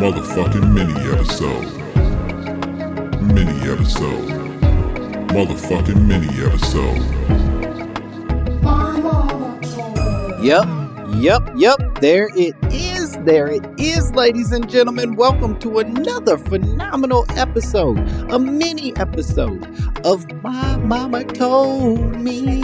Motherfucking mini episode. Mini episode. Motherfucking mini episode. Yep. There it is, ladies and gentlemen. Welcome to another phenomenal episode, a mini episode of My Mama Told Me.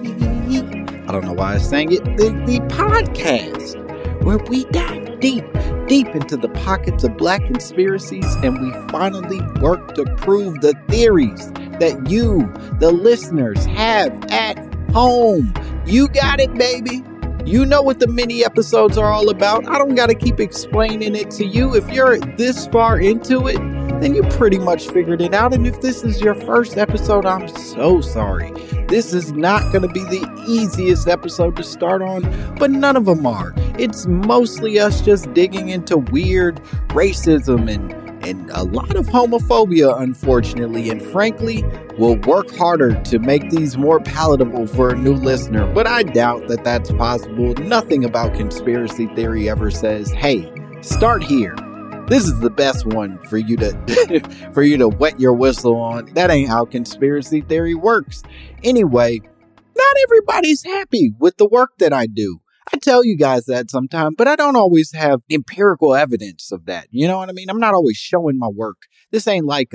I don't know why I sang it. The podcast where we dive deep into the pockets of black conspiracies and we finally work to prove the theories that you, the listeners, have at home. You got it, baby. You know what the mini episodes are all about. I don't got to keep explaining it to you. If you're this far into it, then you pretty much figured it out. And if this is your first episode, I'm so sorry. This is not going to be the easiest episode to start on, but none of them are. It's mostly us just digging into weird racism and a lot of homophobia, unfortunately, and frankly, we'll work harder to make these more palatable for a new listener, but I doubt that that's possible. Nothing about conspiracy theory ever says, hey, start here. This is the best one for you to wet your whistle on. That ain't how conspiracy theory works. Anyway, not everybody's happy with the work that I do. I tell you guys that sometimes, but I don't always have empirical evidence of that. You know what I mean? I'm not always showing my work. This ain't like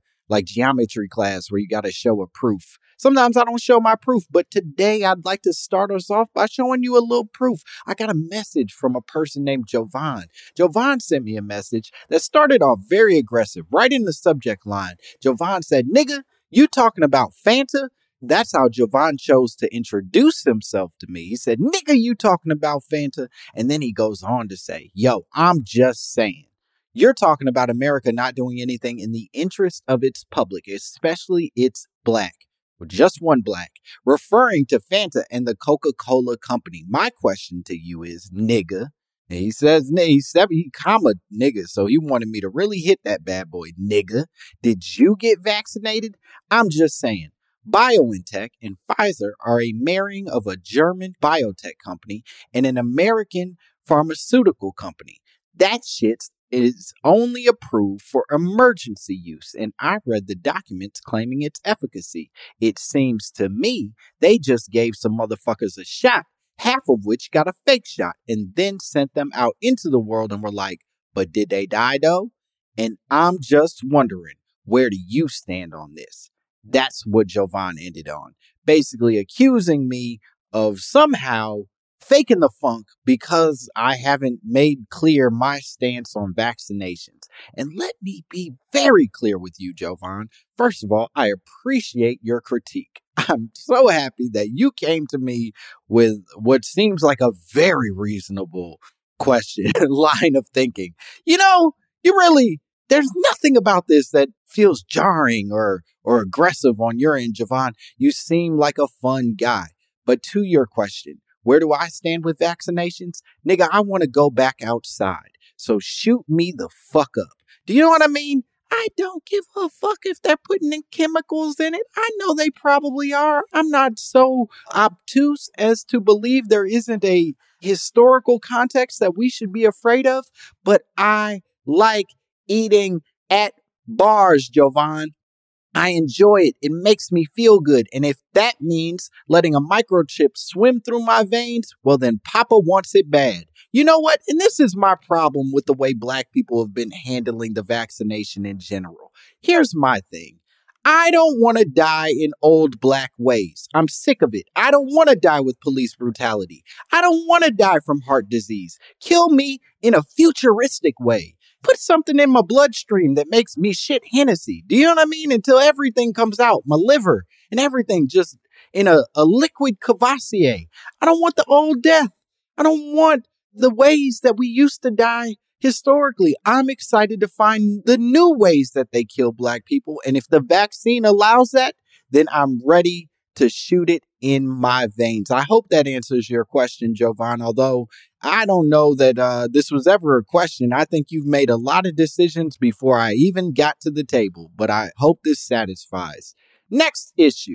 geometry class where you got to show a proof. Sometimes I don't show my proof, but today I'd like to start us off by showing you a little proof. I got a message from a person named Jovan. Jovan sent me a message that started off very aggressive, right in the subject line. Jovan said, "Nigga, you talking about Fanta?" That's how Jovan chose to introduce himself to me. He said, "Nigga, you talking about Fanta?" And then he goes on to say, "Yo, I'm just saying. You're talking about America not doing anything in the interest of its public, especially its black. Well, just one black," referring to Fanta and the Coca-Cola company. My question to you is, nigga. And he says, he comma nigga, so he wanted me to really hit that bad boy. Nigga, did you get vaccinated? I'm just saying. BioNTech and Pfizer are a marrying of a German biotech company and an American pharmaceutical company. That shit is only approved for emergency use, and I read the documents claiming its efficacy. It seems to me they just gave some motherfuckers a shot, half of which got a fake shot, and then sent them out into the world and were like, but did they die though? And I'm just wondering, where do you stand on this? That's what Jovan ended on, basically accusing me of somehow faking the funk because I haven't made clear my stance on vaccinations. And let me be very clear with you, Jovan. First of all, I appreciate your critique. I'm so happy that you came to me with what seems like a very reasonable question, line of thinking. You know, there's nothing about this that feels jarring or aggressive on your end, Jovan. You seem like a fun guy. But to your question, where do I stand with vaccinations? Nigga, I want to go back outside. So shoot me the fuck up. Do you know what I mean? I don't give a fuck if they're putting in chemicals in it. I know they probably are. I'm not so obtuse as to believe there isn't a historical context that we should be afraid of. But I like eating at bars, Jovan. I enjoy it. It makes me feel good. And if that means letting a microchip swim through my veins, well, then Papa wants it bad. You know what? And this is my problem with the way black people have been handling the vaccination in general. Here's my thing. I don't want to die in old black ways. I'm sick of it. I don't want to die with police brutality. I don't want to die from heart disease. Kill me in a futuristic way. Put something in my bloodstream that makes me shit Hennessy. Do you know what I mean? Until everything comes out, my liver and everything just in a liquid Cavassier. I don't want the old death. I don't want the ways that we used to die historically. I'm excited to find the new ways that they kill black people. And if the vaccine allows that, then I'm ready to shoot it in my veins. I hope that answers your question, Jovan, although I don't know that this was ever a question. I think you've made a lot of decisions before I even got to the table, but I hope this satisfies. Next issue.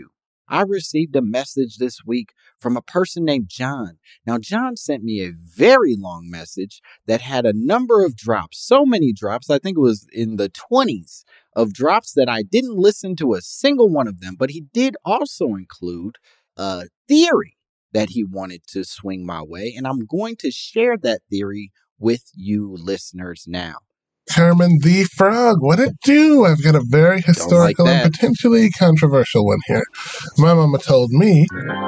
I received a message this week from a person named John. Now, John sent me a very long message that had a number of drops, so many drops. I think it was in the 20s of drops that I didn't listen to a single one of them, but he did also include a theory that he wanted to swing my way, and I'm going to share that theory with you listeners now. Kermit the Frog, what it do? I've got a very historical and potentially controversial one here. My mama told me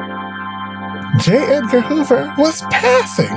J. Edgar Hoover was passing.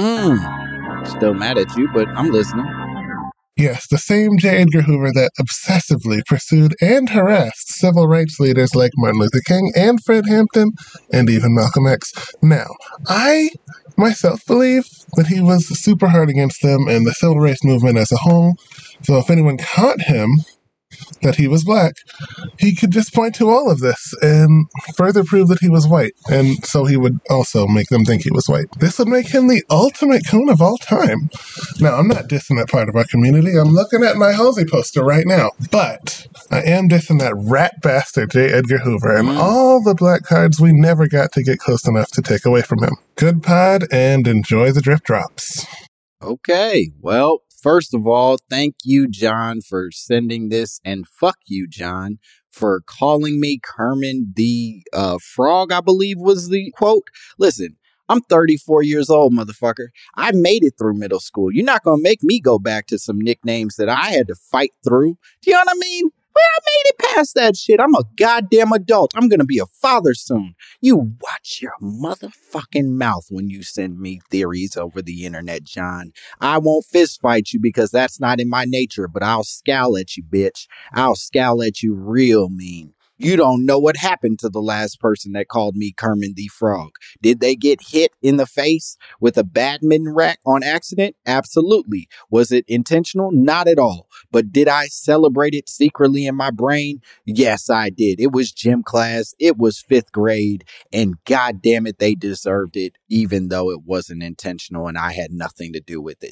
Still mad at you, but I'm listening. Yes, the same J. Edgar Hoover that obsessively pursued and harassed civil rights leaders like Martin Luther King and Fred Hampton and even Malcolm X. Now, I myself believe that he was super hard against them and the civil rights movement as a whole. So if anyone caught him that he was black, he could just point to all of this and further prove that he was white. And so he would also make them think he was white. This would make him the ultimate coon of all time. Now, I'm not dissing that part of our community. I'm looking at my Halsey poster right now. But I am dissing that rat bastard J. Edgar Hoover and all the black cards we never got to get close enough to take away from him. Good pod and enjoy the drip drops. Okay, well, first of all, thank you, John, for sending this, and fuck you, John, for calling me Kermit the Frog, I believe was the quote. Listen, I'm 34 years old, motherfucker. I made it through middle school. You're not going to make me go back to some nicknames that I had to fight through. Do you know what I mean? Well, I made it past that shit. I'm a goddamn adult. I'm going to be a father soon. You watch your motherfucking mouth when you send me theories over the internet, John. I won't fist fight you because that's not in my nature, but I'll scowl at you, bitch. I'll scowl at you real mean. You don't know what happened to the last person that called me Kermit the Frog. Did they get hit in the face with a badminton rack on accident? Absolutely. Was it intentional? Not at all. But did I celebrate it secretly in my brain? Yes, I did. It was gym class. It was 5th grade. And God damn it, they deserved it, even though it wasn't intentional and I had nothing to do with it.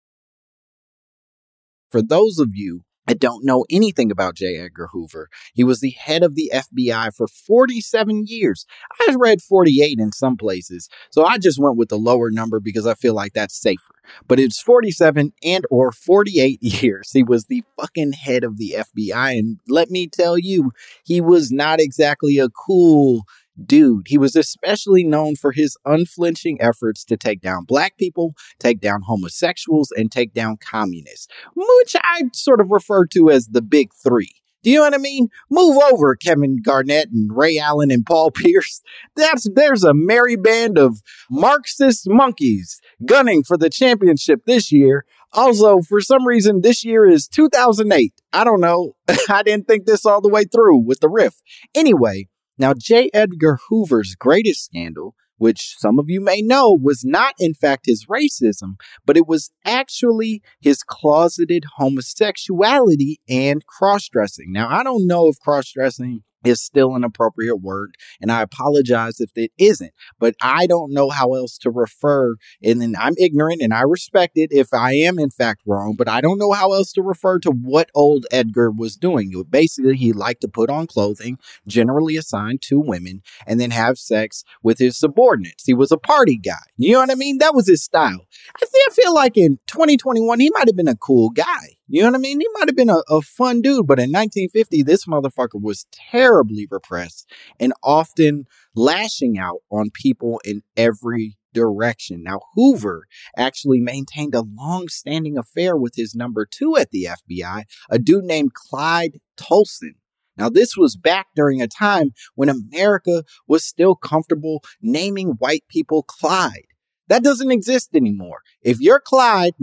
For those of you I don't know anything about J. Edgar Hoover. He was the head of the FBI for 47 years. I read 48 in some places, so I just went with the lower number because I feel like that's safer. But it's 47 and or 48 years. He was the fucking head of the FBI, and let me tell you, he was not exactly a cool dude. He was especially known for his unflinching efforts to take down black people, take down homosexuals, and take down communists, which I sort of refer to as the big three. Do you know what I mean? Move over, Kevin Garnett and Ray Allen and Paul Pierce. There's a merry band of Marxist monkeys gunning for the championship this year. Also, for some reason, this year is 2008. I don't know. I didn't think this all the way through with the riff. Anyway, now, J. Edgar Hoover's greatest scandal, which some of you may know, was not, in fact, his racism, but it was actually his closeted homosexuality and cross-dressing. Now, I don't know if cross-dressing is still an appropriate word, and I apologize if it isn't, but I don't know how else to refer, and then I'm ignorant, and I respect it if I am in fact wrong, but I don't know how else to refer to what old Edgar was doing. Basically, he liked to put on clothing, generally assigned to women, and then have sex with his subordinates. He was a party guy. You know what I mean? That was his style. I feel like in 2021, he might have been a cool guy. You know what I mean? He might have been a fun dude, but in 1950, this motherfucker was terribly repressed and often lashing out on people in every direction. Now, Hoover actually maintained a long-standing affair with his number 2 at the FBI, a dude named Clyde Tolson. Now, this was back during a time when America was still comfortable naming white people Clyde. That doesn't exist anymore. If you're Clyde,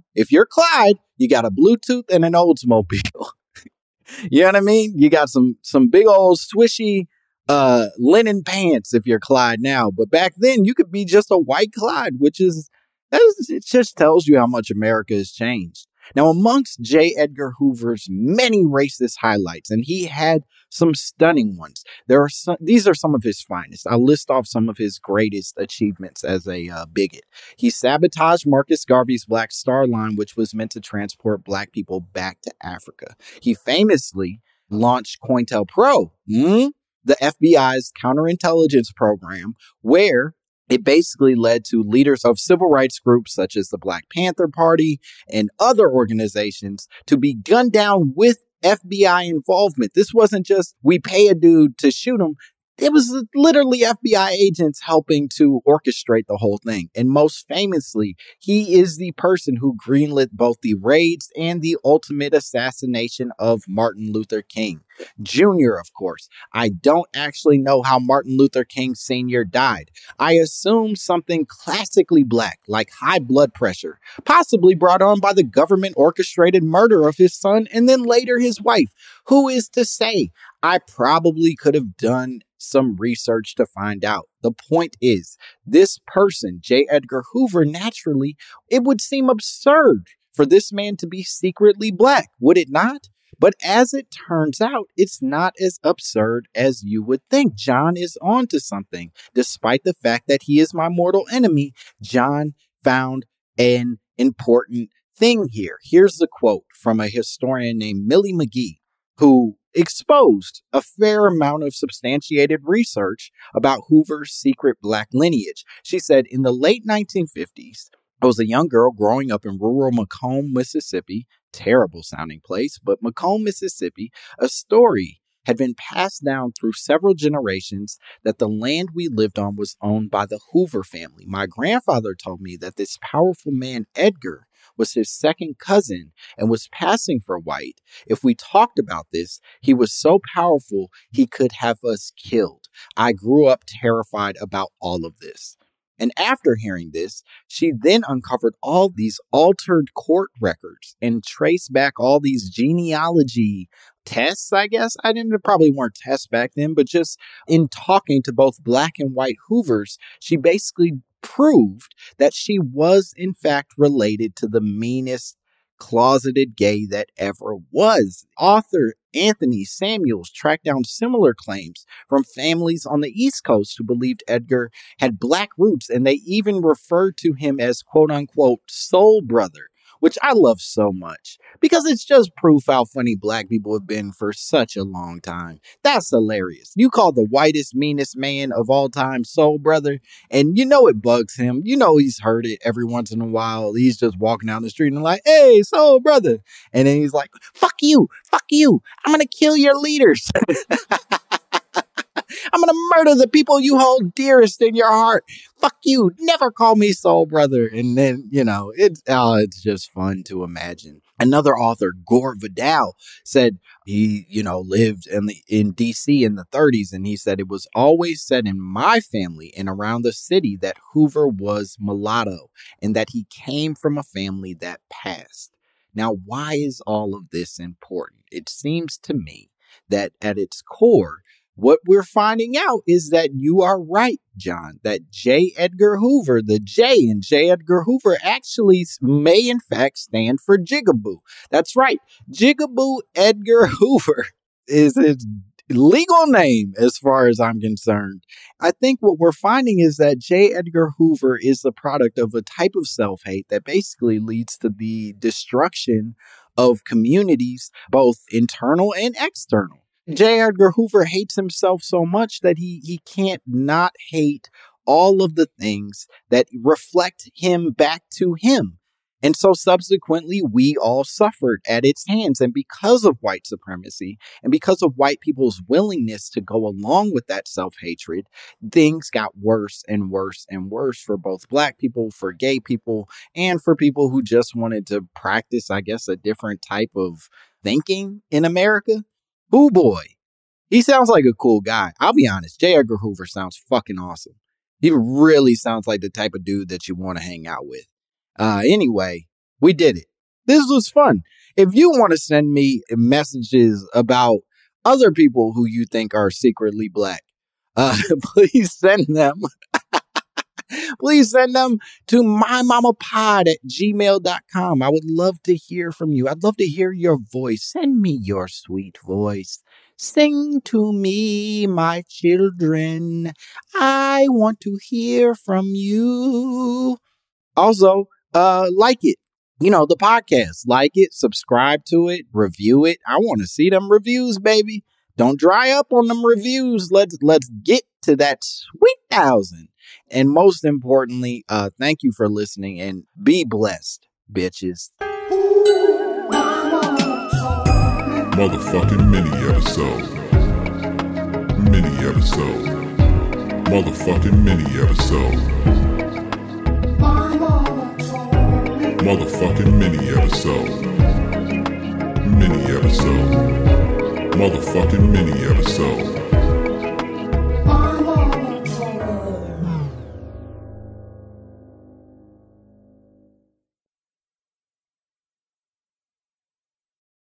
you got a Bluetooth and an Oldsmobile. You know what I mean? You got some big old swishy linen pants if you're Clyde now. But back then, you could be just a white Clyde, it just tells you how much America has changed. Now, amongst J. Edgar Hoover's many racist highlights, and he had some stunning ones, these are some of his finest. I'll list off some of his greatest achievements as a bigot. He sabotaged Marcus Garvey's Black Star Line, which was meant to transport black people back to Africa. He famously launched COINTELPRO. the FBI's counterintelligence program, where it basically led to leaders of civil rights groups such as the Black Panther Party and other organizations to be gunned down with FBI involvement. This wasn't just we pay a dude to shoot him. It was literally FBI agents helping to orchestrate the whole thing. And most famously, he is the person who greenlit both the raids and the ultimate assassination of Martin Luther King Jr., of course. I don't actually know how Martin Luther King Sr. died. I assume something classically Black, like high blood pressure, possibly brought on by the government orchestrated murder of his son and then later his wife. Who is to say? I probably could have done some research to find out. The point is, this person, J. Edgar Hoover, naturally, it would seem absurd for this man to be secretly Black, would it not? But as it turns out, it's not as absurd as you would think. John is onto something. Despite the fact that he is my mortal enemy, John found an important thing here. Here's the quote from a historian named Millie McGee, who exposed a fair amount of substantiated research about Hoover's secret Black lineage. She said, in the late 1950s, I was a young girl growing up in rural Macomb, Mississippi, terrible sounding place, but Macomb, Mississippi, a story had been passed down through several generations that the land we lived on was owned by the Hoover family. My grandfather told me that this powerful man, Edgar, was his second cousin and was passing for white. If we talked about this, he was so powerful he could have us killed. I grew up terrified about all of this. And after hearing this, she then uncovered all these altered court records and traced back all these genealogy tests, I guess. Probably weren't tests back then, but just in talking to both Black and white Hoovers, she basically proved that she was in fact related to the meanest closeted gay that ever was. Author Anthony Samuels tracked down similar claims from families on the East Coast who believed Edgar had Black roots, and they even referred to him as quote unquote soul brother, which I love so much because it's just proof how funny Black people have been for such a long time. That's hilarious. You call the whitest, meanest man of all time soul brother, and you know it bugs him. You know he's heard it every once in a while. He's just walking down the street and like, hey, soul brother. And then he's like, fuck you, I'm going to kill your leaders. I'm going to murder the people you hold dearest in your heart. Fuck you. Never call me soul brother. And then, it's just fun to imagine. Another author, Gore Vidal, said he, lived in D.C. in the 30s. And he said, it was always said in my family and around the city that Hoover was mulatto and that he came from a family that passed. Now, why is all of this important? It seems to me that at its core, what we're finding out is that you are right, John, that J. Edgar Hoover, the J in J. Edgar Hoover actually may in fact stand for Jigaboo. That's right. Jigaboo Edgar Hoover is his legal name as far as I'm concerned. I think what we're finding is that J. Edgar Hoover is the product of a type of self-hate that basically leads to the destruction of communities, both internal and external. J. Edgar Hoover hates himself so much that he can't not hate all of the things that reflect him back to him. And so subsequently, we all suffered at its hands. And because of white supremacy and because of white people's willingness to go along with that self-hatred, things got worse and worse and worse for both Black people, for gay people, and for people who just wanted to practice, I guess, a different type of thinking in America. Ooh boy, he sounds like a cool guy. I'll be honest, J. Edgar Hoover sounds fucking awesome. He really sounds like the type of dude that you want to hang out with. Anyway, we did it. This was fun. If you want to send me messages about other people who you think are secretly Black, please send them. Please send them to mymamapod@gmail.com. I would love to hear from you. I'd love to hear your voice. Send me your sweet voice. Sing to me, my children. I want to hear from you. Also, like it. The podcast. Like it, subscribe to it, review it. I want to see them reviews, baby. Don't dry up on them reviews. Let's get to that sweet 1,000. And most importantly, thank you for listening and be blessed, bitches. Motherfucking mini episode. Mini episode. Motherfucking mini episode. Motherfucking mini episode. Mini episode. Motherfucking mini episode.